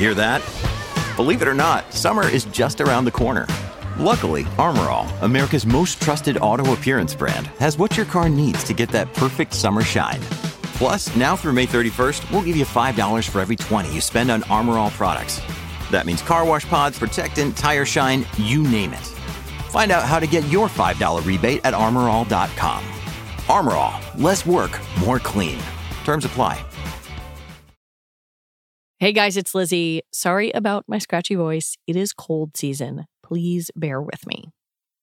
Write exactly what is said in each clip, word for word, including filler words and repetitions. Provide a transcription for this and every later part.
Hear that? Believe it or not, summer is just around the corner. Luckily, Armor All, America's most trusted auto appearance brand, has what your car needs to get that perfect summer shine. Plus, now through May thirty-first, we'll give you five dollars for every twenty you spend on Armor All products. That means car wash pods, protectant, tire shine, you name it. Find out how to get your five dollars rebate at armor all dot com. Armor All, less work, more clean. Terms apply. Hey guys, it's Lizzie. Sorry about my scratchy voice. It is cold season. Please bear with me.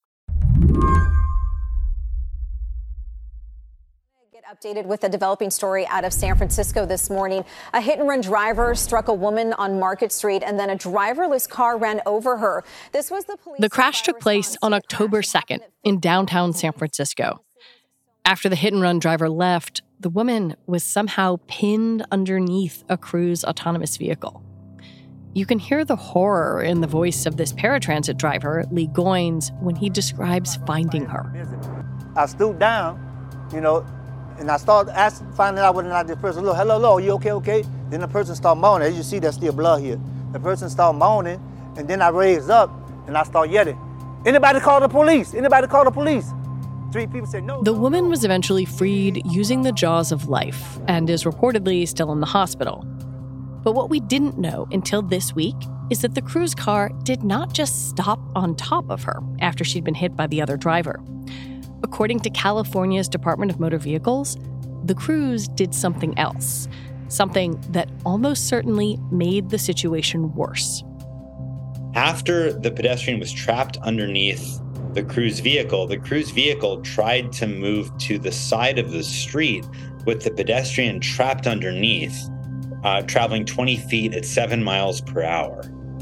Get updated with a developing story out of San Francisco this morning. A hit-and-run driver struck a woman on Market Street, and then a driverless car ran over her. This was the police. The crash took place on October second in downtown San Francisco. After the hit-and-run driver left, the woman was somehow pinned underneath a Cruise autonomous vehicle. You can hear the horror in the voice of this paratransit driver, Lee Goins, when he describes finding her. I stooped down, you know, and I started asking, finding out whether or not this person, hello, hello, hello, are you okay, okay? Then the person started moaning. As you see, there's still blood here. The person started moaning, and then I raised up, and I started yelling, anybody call the police? Anybody call the police? Three people said no. The woman was eventually freed using the jaws of life and is reportedly still in the hospital. But what we didn't know until this week is that the Cruise car did not just stop on top of her after she'd been hit by the other driver. According to California's Department of Motor Vehicles, the Cruise did something else, something that almost certainly made the situation worse. After the pedestrian was trapped underneath the Cruise vehicle, the Cruise vehicle tried to move to the side of the street with the pedestrian trapped underneath, uh, traveling twenty feet at seven miles per hour.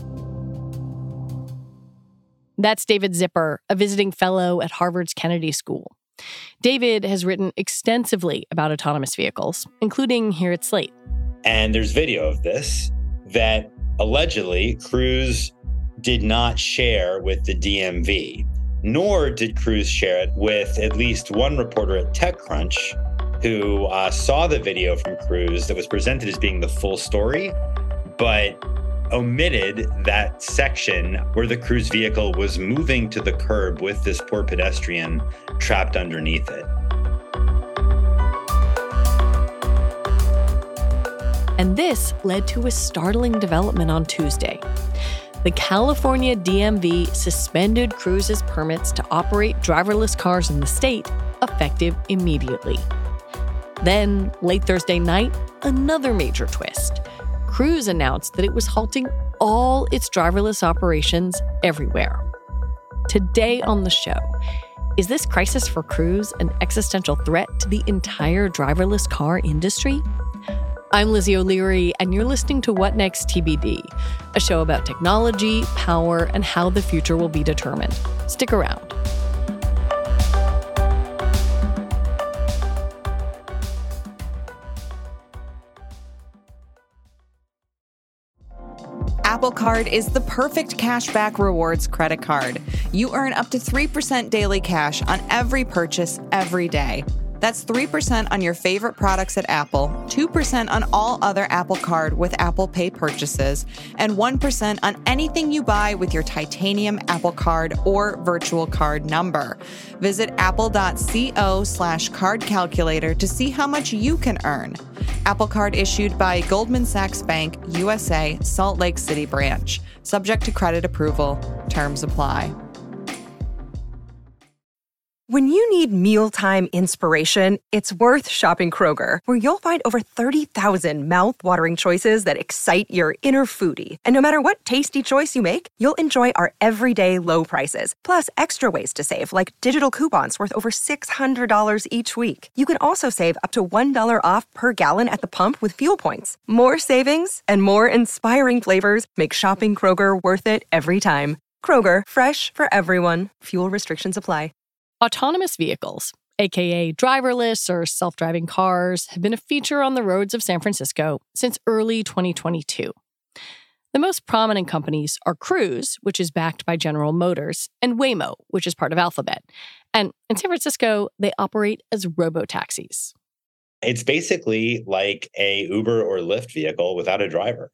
That's David Zipper, a visiting fellow at Harvard's Kennedy School. David has written extensively about autonomous vehicles, including here at Slate. And there's video of this that allegedly Cruise did not share with the D M V. Nor did Cruise share it with at least one reporter at TechCrunch who uh, saw the video from Cruise that was presented as being the full story, but omitted that section where the Cruise vehicle was moving to the curb with this poor pedestrian trapped underneath it. And this led to a startling development on Tuesday. The California D M V suspended Cruise's permits to operate driverless cars in the state, effective immediately. Then, late Thursday night, another major twist. Cruise announced that it was halting all its driverless operations everywhere. Today on the show, is this crisis for Cruise an existential threat to the entire driverless car industry? I'm Lizzie O'Leary, and you're listening to What Next T B D, a show about technology, power, and how the future will be determined. Stick around. Apple Card is the perfect cashback rewards credit card. You earn up to three percent daily cash on every purchase every day. That's three percent on your favorite products at Apple, two percent on all other Apple Card with Apple Pay purchases, and one percent on anything you buy with your titanium Apple Card or virtual card number. Visit apple.co slash card calculator to see how much you can earn. Apple Card issued by Goldman Sachs Bank, U S A, Salt Lake City branch. Subject to credit approval. Terms apply. When you need mealtime inspiration, it's worth shopping Kroger, where you'll find over thirty thousand mouth-watering choices that excite your inner foodie. And no matter what tasty choice you make, you'll enjoy our everyday low prices, plus extra ways to save, like digital coupons worth over six hundred dollars each week. You can also save up to one dollar off per gallon at the pump with fuel points. More savings and more inspiring flavors make shopping Kroger worth it every time. Kroger, fresh for everyone. Fuel restrictions apply. Autonomous vehicles, aka driverless or self-driving cars, have been a feature on the roads of San Francisco since early twenty twenty-two. The most prominent companies are Cruise, which is backed by General Motors, and Waymo, which is part of Alphabet. And in San Francisco, they operate as robotaxis. It's basically like a Uber or Lyft vehicle without a driver.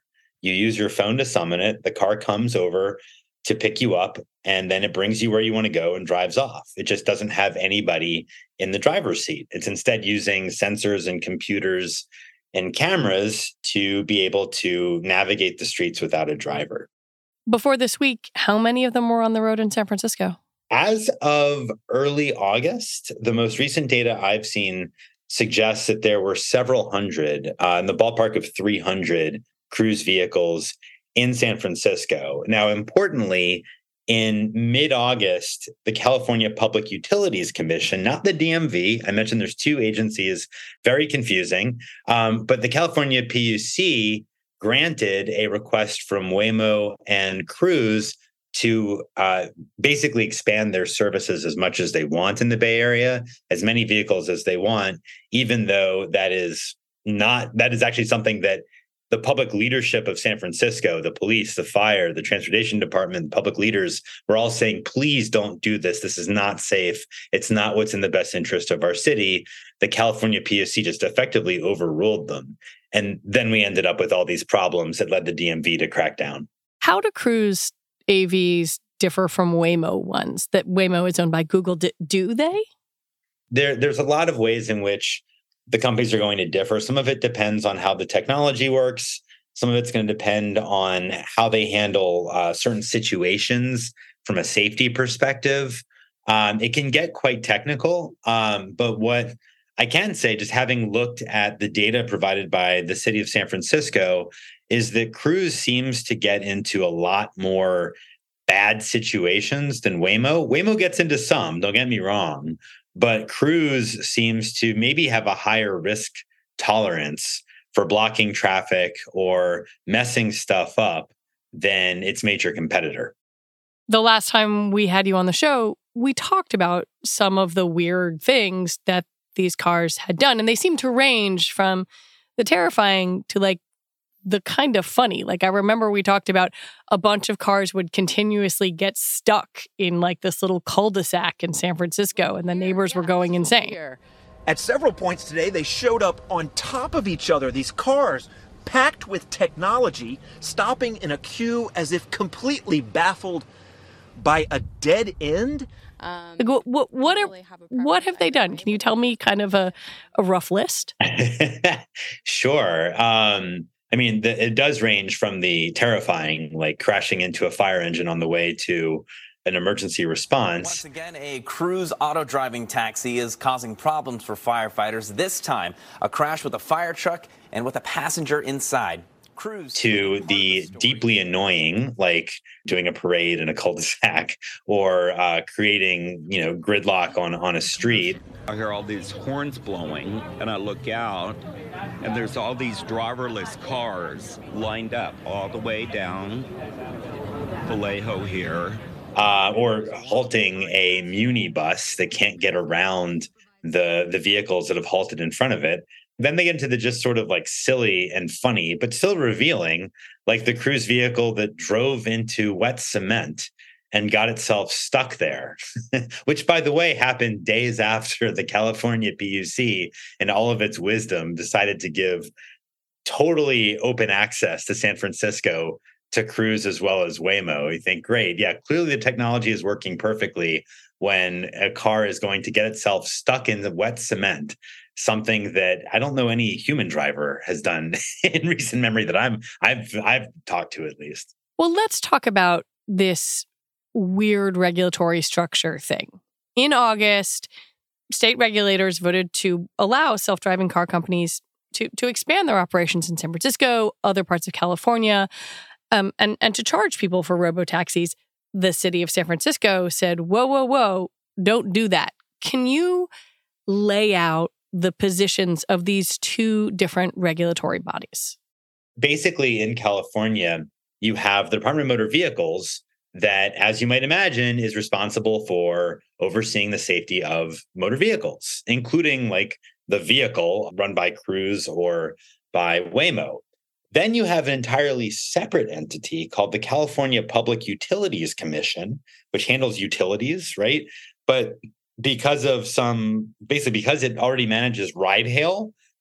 You use your phone to summon it. The car comes over to pick you up, and then it brings you where you want to go and drives off. It just doesn't have anybody in the driver's seat. It's instead using sensors and computers and cameras to be able to navigate the streets without a driver. Before this week, how many of them were on the road in San Francisco? As of early August, the most recent data I've seen suggests that there were several hundred, uh, in the ballpark of three hundred Cruise vehicles in San Francisco. Now, importantly, in mid-August, the California Public Utilities Commission, not the D M V, I mentioned there's two agencies, very confusing, um, but the California P U C granted a request from Waymo and Cruise to uh, basically expand their services as much as they want in the Bay Area, as many vehicles as they want, even though that is not, that is actually something that the public leadership of San Francisco, the police, the fire, the transportation department, public leaders were all saying, please don't do this. This is not safe. It's not what's in the best interest of our city. The California P U C just effectively overruled them. And then we ended up with all these problems that led the D M V to crack down. How do Cruise A Vs differ from Waymo ones? That Waymo is owned by Google. Do, do they? There, there's a lot of ways in which the companies are going to differ. Some of it depends on how the technology works. Some of it's going to depend on how they handle uh, certain situations from a safety perspective. Um, it can get quite technical, um, but what I can say, just having looked at the data provided by the city of San Francisco, is that Cruise seems to get into a lot more bad situations than Waymo. Waymo gets into some, don't get me wrong, but Cruise seems to maybe have a higher risk tolerance for blocking traffic or messing stuff up than its major competitor. The last time we had you on the show, we talked about some of the weird things that these cars had done, and they seem to range from the terrifying to like the kind of funny. Like I remember we talked about a bunch of cars would continuously get stuck in like this little cul-de-sac in San Francisco, and the neighbors were going insane. At several points today, they showed up on top of each other, these cars packed with technology, stopping in a queue as if completely baffled by a dead end. Um, like, what what what, are, really have, what have they done? Can you tell me kind of a, a rough list? Sure. Um, I mean, the, it does range from the terrifying, like crashing into a fire engine on the way, to an emergency response. Once again, a Cruise auto-driving taxi is causing problems for firefighters. This time, a crash with a fire truck and with a passenger inside. Cruise to the deeply annoying, like doing a parade in a cul-de-sac or uh, creating, you know, gridlock on, on a street. I hear all these horns blowing, and I look out, and there's all these driverless cars lined up all the way down Vallejo here. Uh, or halting a Muni bus that can't get around the the vehicles that have halted in front of it. Then they get into the just sort of like silly and funny, but still revealing, like the Cruise vehicle that drove into wet cement and got itself stuck there, which, by the way, happened days after the California P U C, in all of its wisdom, decided to give totally open access to San Francisco to Cruise as well as Waymo. You think, great, yeah, clearly the technology is working perfectly when a car is going to get itself stuck in the wet cement, something that I don't know any human driver has done in recent memory that I'm I've I've talked to, at least. Well, let's talk about this weird regulatory structure thing. In August, state regulators voted to allow self-driving car companies to to expand their operations in San Francisco, other parts of California, um, and and to charge people for robo-taxis. The city of San Francisco said, whoa, whoa, whoa, don't do that. Can you lay out the positions of these two different regulatory bodies? Basically, in California, you have the Department of Motor Vehicles that, as you might imagine, is responsible for overseeing the safety of motor vehicles, including like the vehicle run by Cruise or by Waymo. Then you have an entirely separate entity called the California Public Utilities Commission, which handles utilities, right? But because of some, basically because it already manages ride hail,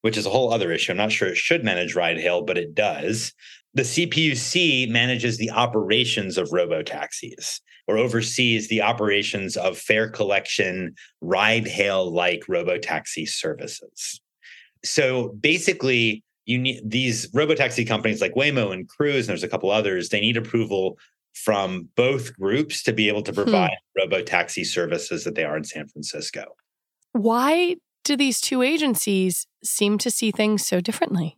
which is a whole other issue. I'm not sure it should manage ride-hail, but it does. The C P U C manages the operations of robotaxis, or oversees the operations of fare collection, ride-hail-like robotaxi services. So basically, you need these robotaxi companies like Waymo and Cruise, and there's a couple others, they need approval from both groups to be able to provide hmm. robotaxi services that they are in San Francisco. Why do these two agencies seem to see things so differently?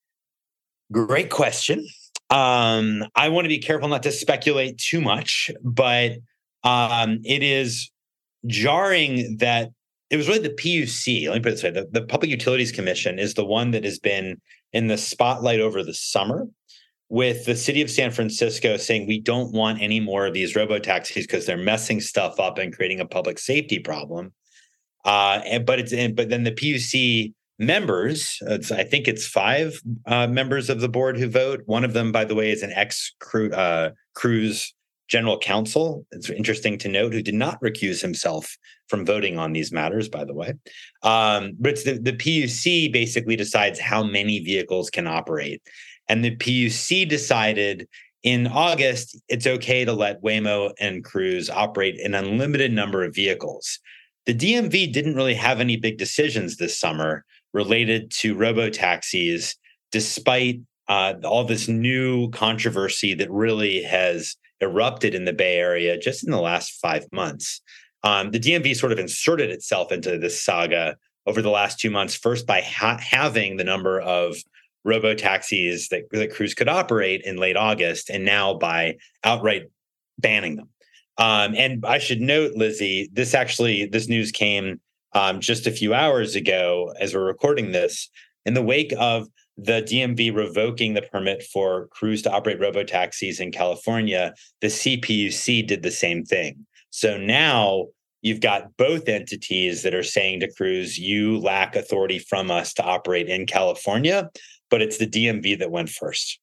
Great question. Um, I want to be careful not to speculate too much, but um, it is jarring that it was really the P U C. Let me put it this way. The, the Public Utilities Commission is the one that has been in the spotlight over the summer, with the city of San Francisco saying we don't want any more of these robotaxis because they're messing stuff up and creating a public safety problem. Uh, and, but it's but then the P U C members, it's, I think it's five uh, members of the board who vote. One of them, by the way, is an ex-Cruise uh, Cruise general counsel. It's interesting to note, who did not recuse himself from voting on these matters, by the way. Um, but it's the, the P U C basically decides how many vehicles can operate. And the P U C decided in August, it's okay to let Waymo and Cruise operate an unlimited number of vehicles. The D M V didn't really have any big decisions this summer related to robotaxis, despite uh, all this new controversy that really has erupted in the Bay Area just in the last five months. Um, the D M V sort of inserted itself into this saga over the last two months, first by ha- having the number of robotaxis that, that Cruise could operate in late August, and now by outright banning them. Um, and I should note, Lizzie, this actually, this news came um, just a few hours ago as we're recording this, in the wake of the D M V revoking the permit for Cruise to operate robotaxis in California. The C P U C did the same thing. So now you've got both entities that are saying to Cruise, you lack authority from us to operate in California, but it's the D M V that went first.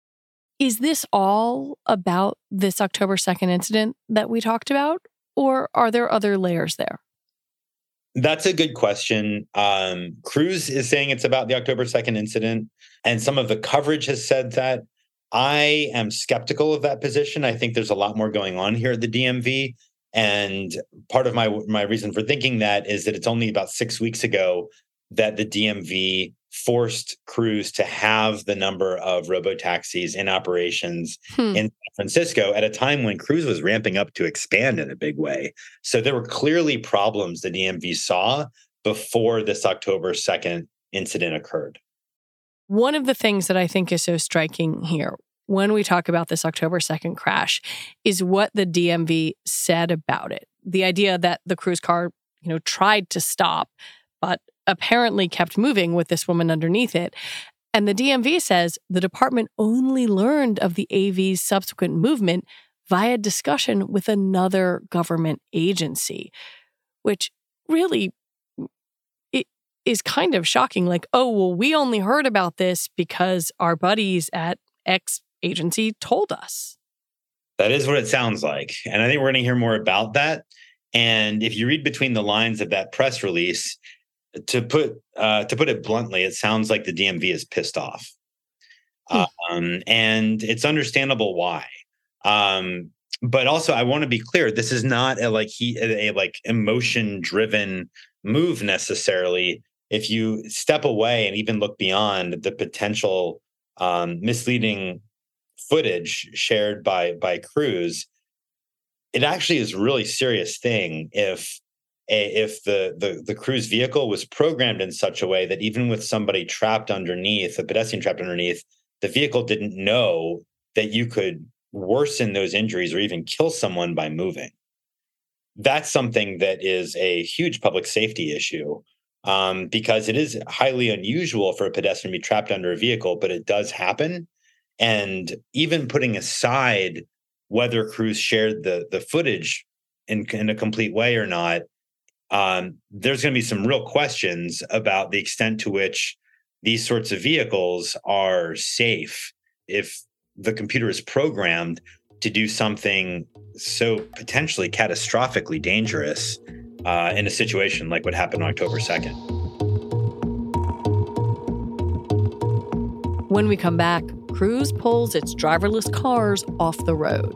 Is this all about this October second incident that we talked about, or are there other layers there? That's a good question. Um, Cruise is saying it's about the October second incident, and some of the coverage has said that. I am skeptical of that position. I think there's a lot more going on here at the D M V. And part of my, my reason for thinking that is that it's only about six weeks ago that the D M V forced Cruise to have the number of robotaxis in operations hmm. in San Francisco at a time when Cruise was ramping up to expand in a big way. So there were clearly problems the D M V saw before this October second incident occurred. One of the things that I think is so striking here when we talk about this October second crash is what the D M V said about it. The idea that the Cruise car, you know, tried to stop, but apparently kept moving with this woman underneath it. And the D M V says the department only learned of the A V's subsequent movement via discussion with another government agency, which really it is kind of shocking. Like, oh, well, we only heard about this because our buddies at X agency told us. That is what it sounds like. And I think we're going to hear more about that. And if you read between the lines of that press release, To put uh, to put it bluntly, it sounds like the D M V is pissed off, hmm. um, and it's understandable why. Um, but also, I want to be clear: this is not a like he a, a like emotion driven move necessarily. If you step away and even look beyond the potential um, misleading footage shared by by Cruise, it actually is a really serious thing if. If the, the the Cruise vehicle was programmed in such a way that even with somebody trapped underneath, a pedestrian trapped underneath, the vehicle didn't know that you could worsen those injuries or even kill someone by moving. That's something that is a huge public safety issue um, because it is highly unusual for a pedestrian to be trapped under a vehicle, but it does happen. And even putting aside whether Cruise shared the, the footage in, in a complete way or not, Um, there's going to be some real questions about the extent to which these sorts of vehicles are safe if the computer is programmed to do something so potentially catastrophically dangerous uh, in a situation like what happened on October second. When we come back, Cruise pulls its driverless cars off the road.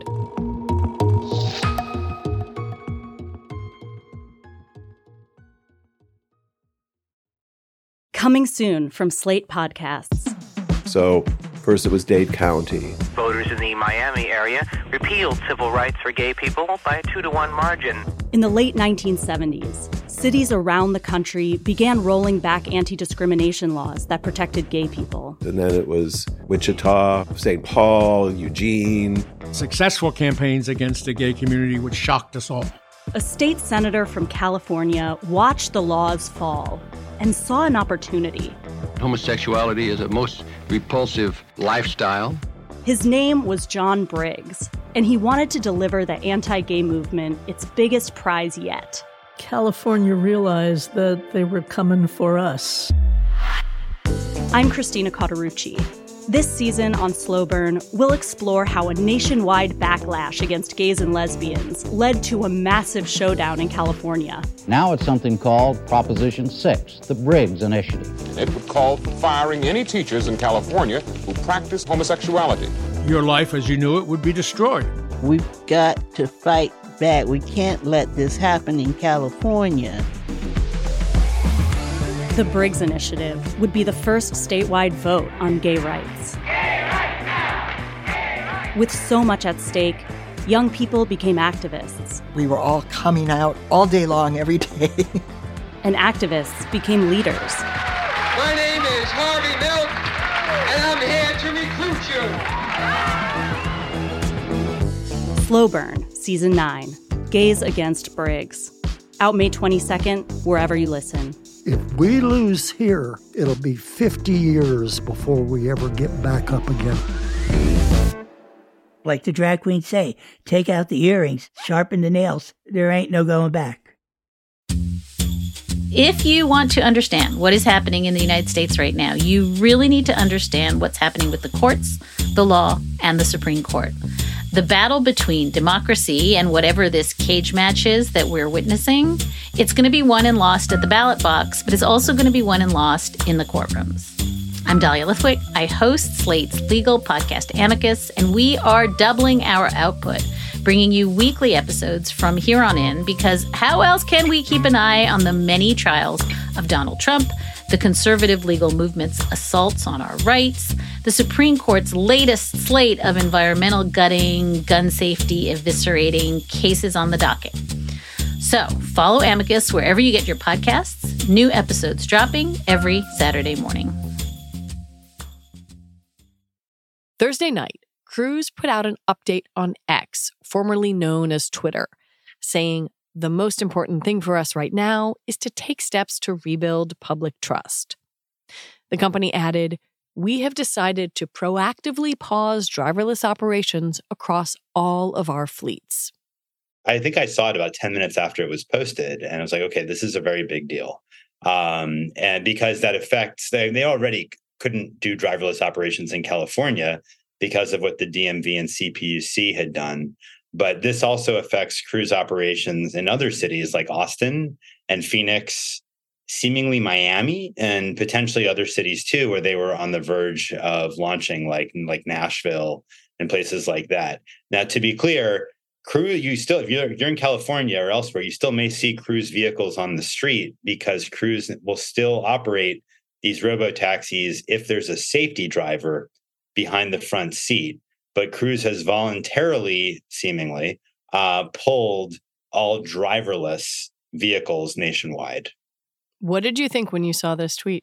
Coming soon from Slate Podcasts. So, first it was Dade County. Voters in the Miami area repealed civil rights for gay people by a two to one margin. In the late nineteen seventies, cities around the country began rolling back anti-discrimination laws that protected gay people. And then it was Wichita, Saint Paul, Eugene. Successful campaigns against the gay community, which shocked us all. A state senator from California watched the laws fall and saw an opportunity. Homosexuality is a most repulsive lifestyle. His name was John Briggs, and he wanted to deliver the anti-gay movement its biggest prize yet. California realized that they were coming for us. I'm Christina Cauterucci. This season on Slow Burn, we'll explore how a nationwide backlash against gays and lesbians led to a massive showdown in California. Now it's something called Proposition six, the Briggs Initiative. It would call for firing any teachers in California who practice homosexuality. Your life as you knew it would be destroyed. We've got to fight back. We can't let this happen in California. The Briggs Initiative would be the first statewide vote on gay rights. Gay rights now! Gay rights! With so much at stake, young people became activists. We were all coming out all day long, every day. And activists became leaders. My name is Harvey Milk, and I'm here to recruit you. Slow Burn, Season nine, Gays Against Briggs. Out May twenty-second, wherever you listen. If we lose here, it'll be fifty years before we ever get back up again. Like the drag queens say, take out the earrings, sharpen the nails. There ain't no going back. If you want to understand what is happening in the United States right now, you really need to understand what's happening with the courts, the law, and the Supreme Court. The battle between democracy and whatever this cage match is that we're witnessing, it's going to be won and lost at the ballot box, but it's also going to be won and lost in the courtrooms. I'm Dahlia Lithwick. I host Slate's legal podcast Amicus, and we are doubling our output, bringing you weekly episodes from here on in, because how else can we keep an eye on the many trials of Donald Trump, the conservative legal movement's assaults on our rights, the Supreme Court's latest slate of environmental gutting, gun safety eviscerating cases on the docket. So follow Amicus wherever you get your podcasts. New episodes dropping every Saturday morning. Thursday night, Cruise put out an update on X, formerly known as Twitter, saying, "The most important thing for us right now is to take steps to rebuild public trust." The company added, "We have decided to proactively pause driverless operations across all of our fleets." I think I saw it about ten minutes after it was posted, and I was like, okay, this is a very big deal. Um, and because that affects, they, they already couldn't do driverless operations in California because of what the D M V and C P U C had done. But this also affects Cruise operations in other cities like Austin and Phoenix, seemingly Miami, and potentially other cities too, where they were on the verge of launching, like, like Nashville and places like that. Now, to be clear, Cruise, you still, if you're, if you're in California or elsewhere, you still may see Cruise vehicles on the street, because Cruise will still operate these robo-taxis if there's a safety driver behind the front seat. But Cruise has voluntarily, seemingly, uh, pulled all driverless vehicles nationwide. What did you think when you saw this tweet?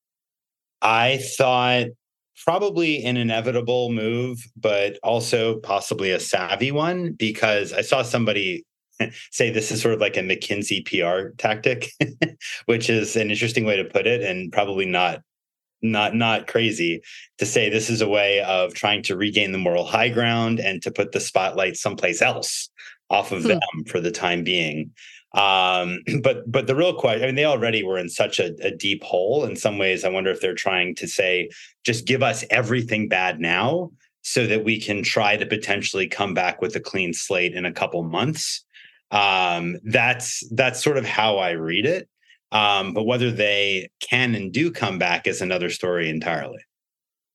I thought probably an inevitable move, but also possibly a savvy one, because I saw somebody say this is sort of like a McKinsey P R tactic, which is an interesting way to put it, and probably not not not crazy to say this is a way of trying to regain the moral high ground and to put the spotlight someplace else off of hmm. them for the time being. Um, but but the real question, I mean, they already were in such a, a deep hole. In some ways, I wonder if they're trying to say, just give us everything bad now so that we can try to potentially come back with a clean slate in a couple months. Um, that's that's sort of how I read it. Um, but whether they can and do come back is another story entirely.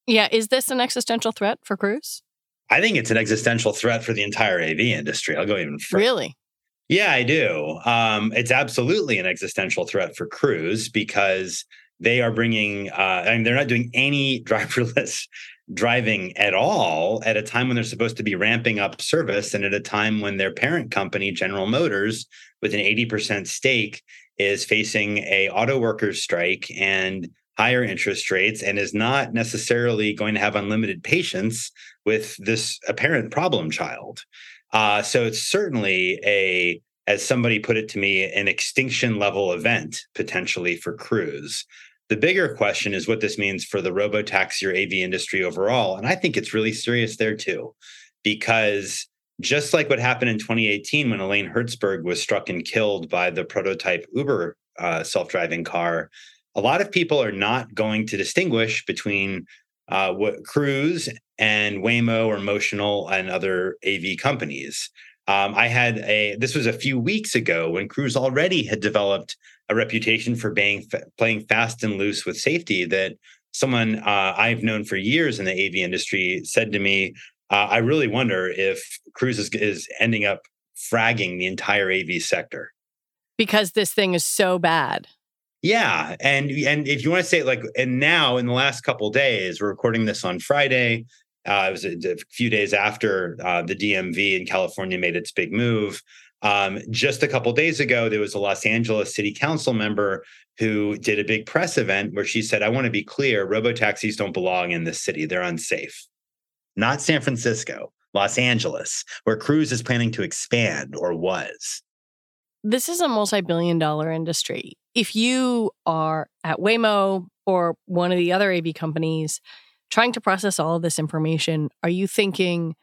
Yeah. Is this an existential threat for Cruise? I think it's an existential threat for the entire A V industry. I'll go even further. Really? Yeah, I do. Um, it's absolutely an existential threat for Cruise because they are bringing, uh, I mean, they're not doing any driverless driving at all at a time when they're supposed to be ramping up service and at a time when their parent company, General Motors, with an eighty percent stake, is facing a auto workers strike and higher interest rates and is not necessarily going to have unlimited patience with this apparent problem child. Uh, so it's certainly a, as somebody put it to me, an extinction level event potentially for Cruise. The bigger question is what this means for the robotaxi or A V industry overall. And I think it's really serious there too, because just like what happened in twenty eighteen when Elaine Hertzberg was struck and killed by the prototype Uber uh, self-driving car, a lot of people are not going to distinguish between uh, what Cruise and Waymo or Motional and other A V companies. Um, I had a, this was a few weeks ago when Cruise already had developed a reputation for being, playing fast and loose with safety that someone uh, I've known for years in the A V industry said to me, uh, I really wonder if Cruise is, is ending up fragging the entire A V sector. Because this thing is so bad. Yeah. And and if you want to say like, and now in the last couple of days, we're recording this on Friday. Uh, it was a, a few days after uh, the D M V in California made its big move. Um, just a couple of days ago, there was a Los Angeles City Council member who did a big press event where she said, I want to be clear, robotaxis don't belong in this city. They're unsafe. Not San Francisco, Los Angeles, where Cruise is planning to expand or was. This is a multi-billion dollar industry. If you are at Waymo or one of the other A V companies trying to process all of this information, are you thinking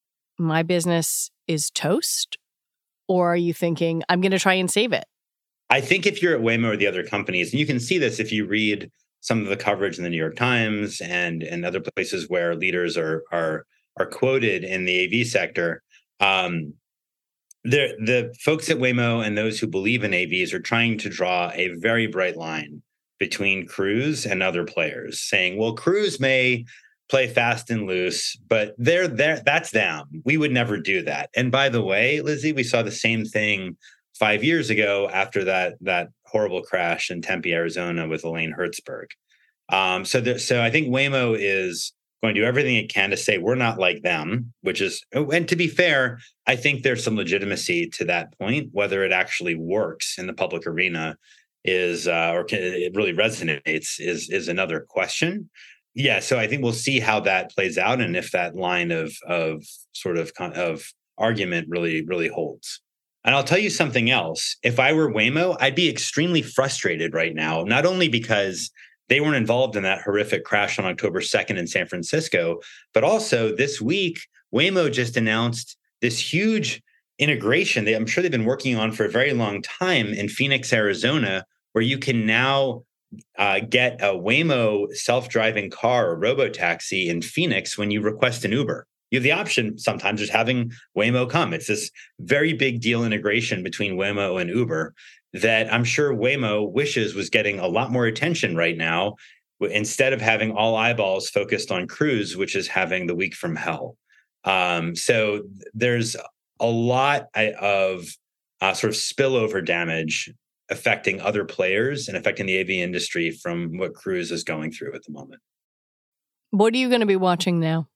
my business is toast? Or are you thinking I'm going to try and save it? I think if you're at Waymo or the other companies, and you can see this if you read some of the coverage in the New York Times and, and other places where leaders are are are quoted in the A V sector, um, The the folks at Waymo and those who believe in A Vs are trying to draw a very bright line between Cruise and other players, saying, well, Cruise may play fast and loose, but they're there. That's them. We would never do that. And by the way, Lizzie, we saw the same thing five years ago after that that horrible crash in Tempe, Arizona with Elaine Hertzberg. Um, so, there, so I think Waymo is going to do everything it can to say we're not like them, which is, and to be fair, I think there's some legitimacy to that point. Whether it actually works in the public arena is, uh, or can, it really resonates is, is another question. Yeah, so I think we'll see how that plays out and if that line of of sort of of argument really, really holds. And I'll tell you something else. If I were Waymo, I'd be extremely frustrated right now, not only because they weren't involved in that horrific crash on October second in San Francisco, but also this week, Waymo just announced this huge integration that I'm sure they've been working on for a very long time in Phoenix, Arizona, where you can now uh, get a Waymo self-driving car or robotaxi in Phoenix when you request an Uber. You have the option sometimes just having Waymo come. It's this very big deal integration between Waymo and Uber that I'm sure Waymo wishes was getting a lot more attention right now, instead of having all eyeballs focused on Cruise, which is having the week from hell. Um, so there's a lot of uh, sort of spillover damage affecting other players and affecting the A V industry from what Cruise is going through at the moment. What are you going to be watching now?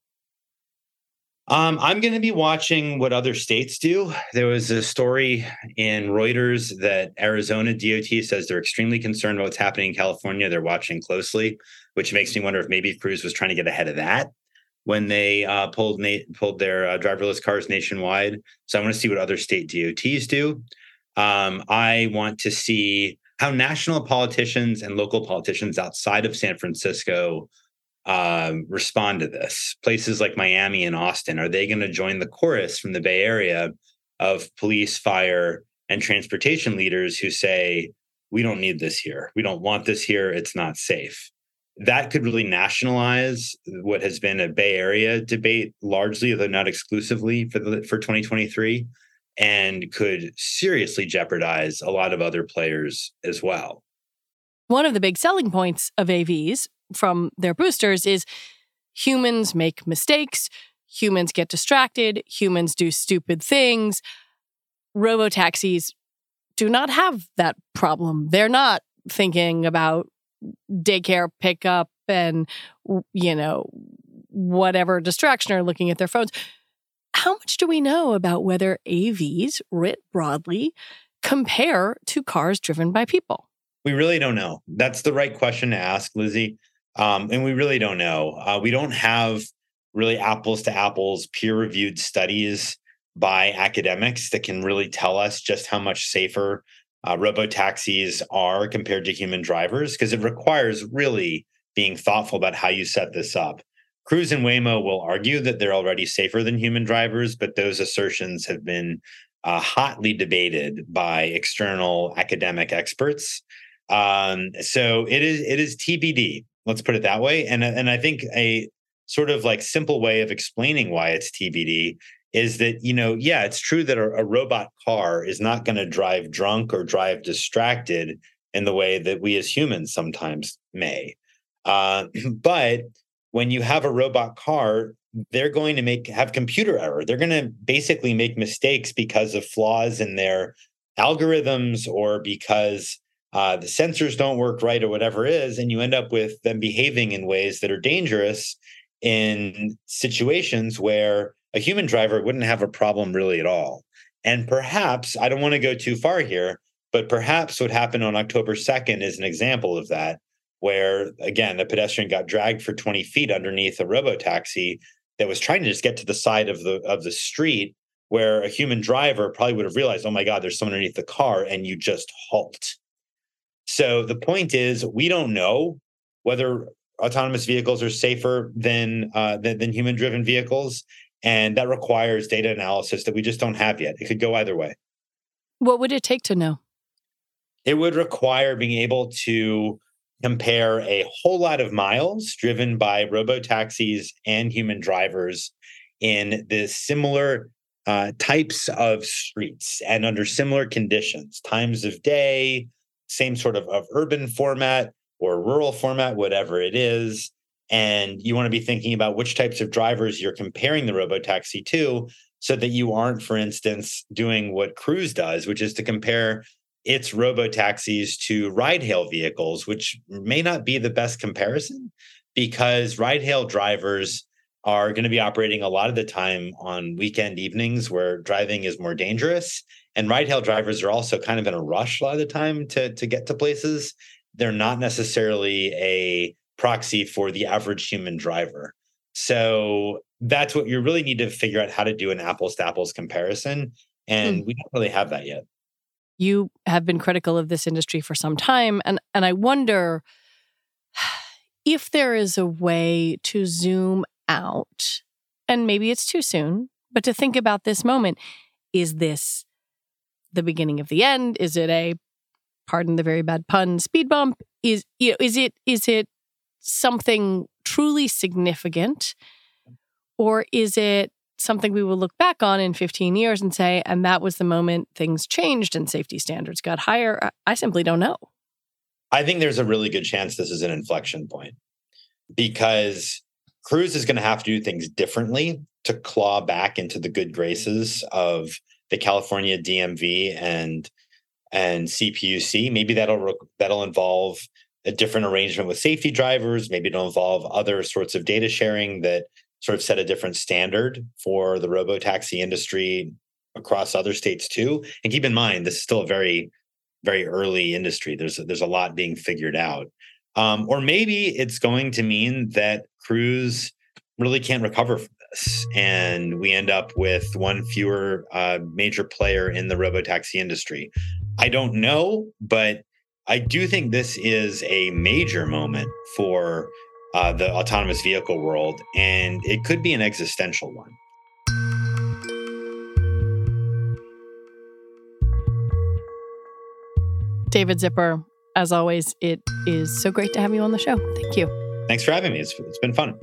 Um, I'm going to be watching what other states do. There was a story in Reuters that Arizona D O T says they're extremely concerned about what's happening in California. They're watching closely, which makes me wonder if maybe Cruise was trying to get ahead of that when they uh, pulled na- pulled their uh, driverless cars nationwide. So I want to see what other state D O Ts do. Um, I want to see how national politicians and local politicians outside of San Francisco Um, respond to this. Places like Miami and Austin, are they going to join the chorus from the Bay Area of police, fire, and transportation leaders who say, we don't need this here. We don't want this here. It's not safe. That could really nationalize what has been a Bay Area debate, largely, though not exclusively, for the for twenty twenty-three, and could seriously jeopardize a lot of other players as well. One of the big selling points of A Vs from their boosters is humans make mistakes, humans get distracted, humans do stupid things. Robotaxis do not have that problem. They're not thinking about daycare pickup and, you know, whatever distraction or looking at their phones. How much do we know about whether A Vs, writ broadly, compare to cars driven by people? We really don't know. That's the right question to ask, Lizzie. Um, and we really don't know. Uh, we don't have really apples to apples peer-reviewed studies by academics that can really tell us just how much safer uh, robotaxis are compared to human drivers, because it requires really being thoughtful about how you set this up. Cruise and Waymo will argue that they're already safer than human drivers, but those assertions have been uh, hotly debated by external academic experts. Um, so it is it is T B D. Let's put it that way. And and I think a sort of like simple way of explaining why it's T B D is that, you know, yeah, it's true that a, a robot car is not going to drive drunk or drive distracted in the way that we as humans sometimes may. Uh, but when you have a robot car, they're going to make have computer error. They're going to basically make mistakes because of flaws in their algorithms or because uh, the sensors don't work right or whatever it is. And you end up with them behaving in ways that are dangerous in situations where a human driver wouldn't have a problem really at all. And perhaps, I don't want to go too far here, but perhaps what happened on October second is an example of that, where, again, the pedestrian got dragged for twenty feet underneath a robotaxi that was trying to just get to the side of the of the street, where a human driver probably would have realized, oh my God, there's someone underneath the car, and you just halt. So the point is, we don't know whether autonomous vehicles are safer than uh, than, than human-driven vehicles, and that requires data analysis that we just don't have yet. It could go either way. What would it take to know? It would require being able to compare a whole lot of miles driven by robotaxis and human drivers in the similar uh, types of streets and under similar conditions, times of day, same sort of, of urban format or rural format, whatever it is. And you want to be thinking about which types of drivers you're comparing the robotaxi to so that you aren't, for instance, doing what Cruise does, which is to compare its robotaxis to ride-hail vehicles, which may not be the best comparison because ride-hail drivers are going to be operating a lot of the time on weekend evenings where driving is more dangerous. And ride-hail drivers are also kind of in a rush a lot of the time to, to get to places. They're not necessarily a proxy for the average human driver. So that's what you really need to figure out, how to do an apples to apples comparison. And hmm. we don't really have that yet. You have been critical of this industry for some time. And, and I wonder if there is a way to zoom out, and maybe it's too soon, but to think about this moment. Is this the beginning of the end? Is it a, pardon the very bad pun, speed bump? Is, you know, is it is it something truly significant? Or is it something we will look back on in fifteen years and say, and that was the moment things changed and safety standards got higher? I simply don't know. I think there's a really good chance this is an inflection point because Cruise is going to have to do things differently to claw back into the good graces of the California D M V and and C P U C. Maybe that'll that'll involve a different arrangement with safety drivers. Maybe it'll involve other sorts of data sharing that sort of set a different standard for the robotaxi industry across other states too. And keep in mind, this is still a very, very early industry. There's, there's a lot being figured out. Um, or maybe it's going to mean that Cruise really can't recover from this. And we end up with one fewer uh, major player in the robotaxi industry. I don't know, but I do think this is a major moment for Uh, the autonomous vehicle world, and it could be an existential one. David Zipper, as always, it is so great to have you on the show. Thank you. Thanks for having me. It's, it's been fun.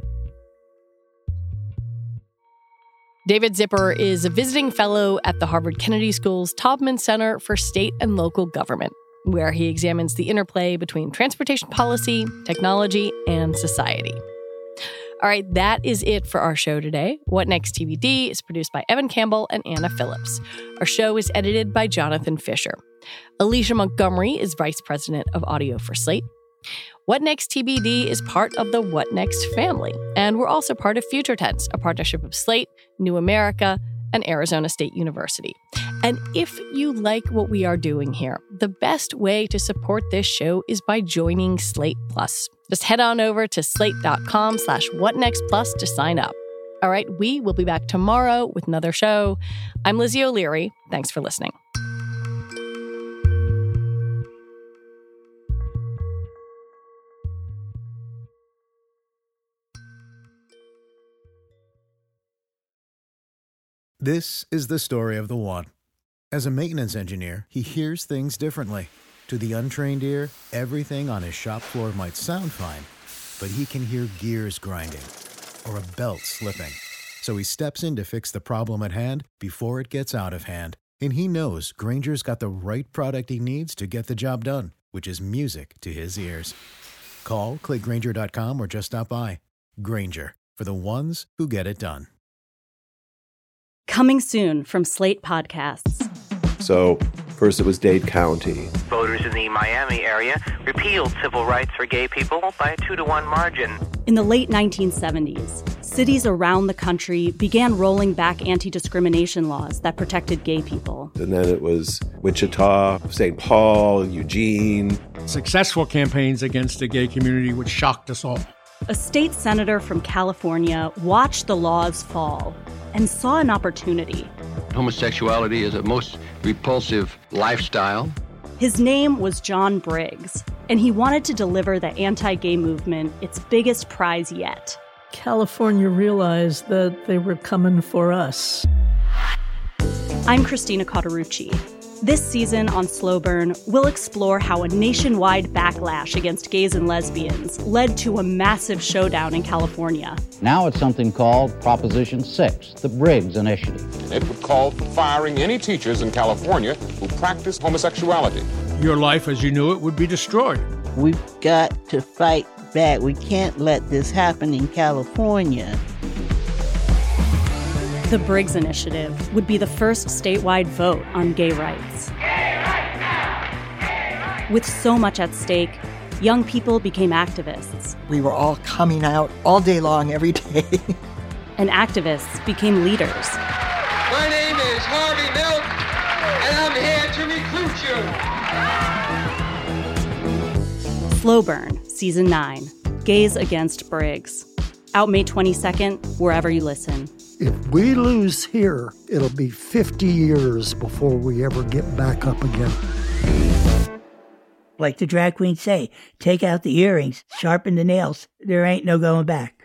David Zipper is a visiting fellow at the Harvard Kennedy School's Taubman Center for State and Local Government, where he examines the interplay between transportation policy, technology, and society. All right, that is it for our show today. What Next T B D is produced by Evan Campbell and Anna Phillips. Our show is edited by Jonathan Fisher. Alicia Montgomery is Vice President of Audio for Slate. What Next T B D is part of the What Next family, and we're also part of Future Tense, a partnership of Slate, New America, and Arizona State University. And if you like what we are doing here, the best way to support this show is by joining Slate Plus. Just head on over to slate.com slash whatnextplus to sign up. All right, we will be back tomorrow with another show. I'm Lizzie O'Leary. Thanks for listening. This is the story of the one. As a maintenance engineer, he hears things differently. To the untrained ear, everything on his shop floor might sound fine, but he can hear gears grinding or a belt slipping. So he steps in to fix the problem at hand before it gets out of hand. And he knows Grainger's got the right product he needs to get the job done, which is music to his ears. Call, click Grainger dot com, or just stop by. Grainger, for the ones who get it done. Coming soon from Slate Podcasts. So, first it was Dade County. Voters in the Miami area repealed civil rights for gay people by a two to one margin. In the late nineteen seventies, cities around the country began rolling back anti-discrimination laws that protected gay people. And then it was Wichita, Saint Paul, Eugene. Successful campaigns against the gay community, which shocked us all. A state senator from California watched the laws fall and saw an opportunity. Homosexuality is a most repulsive lifestyle. His name was John Briggs, and he wanted to deliver the anti-gay movement its biggest prize yet. California realized that they were coming for us. I'm Christina Cauterucci. This season on Slow Burn, we'll explore how a nationwide backlash against gays and lesbians led to a massive showdown in California. Now it's something called Proposition six, the Briggs Initiative. It would call for firing any teachers in California who practice homosexuality. Your life as you knew it would be destroyed. We've got to fight back. We can't let this happen in California. The Briggs Initiative would be the first statewide vote on gay rights. Gay rights now! Gay rights! With so much at stake, young people became activists. We were all coming out all day long, every day. And activists became leaders. My name is Harvey Milk, and I'm here to recruit you. Slow Burn, Season nine, Gays Against Briggs. Out May twenty-second, wherever you listen. If we lose here, it'll be fifty years before we ever get back up again. Like the drag queens say, take out the earrings, sharpen the nails. There ain't no going back.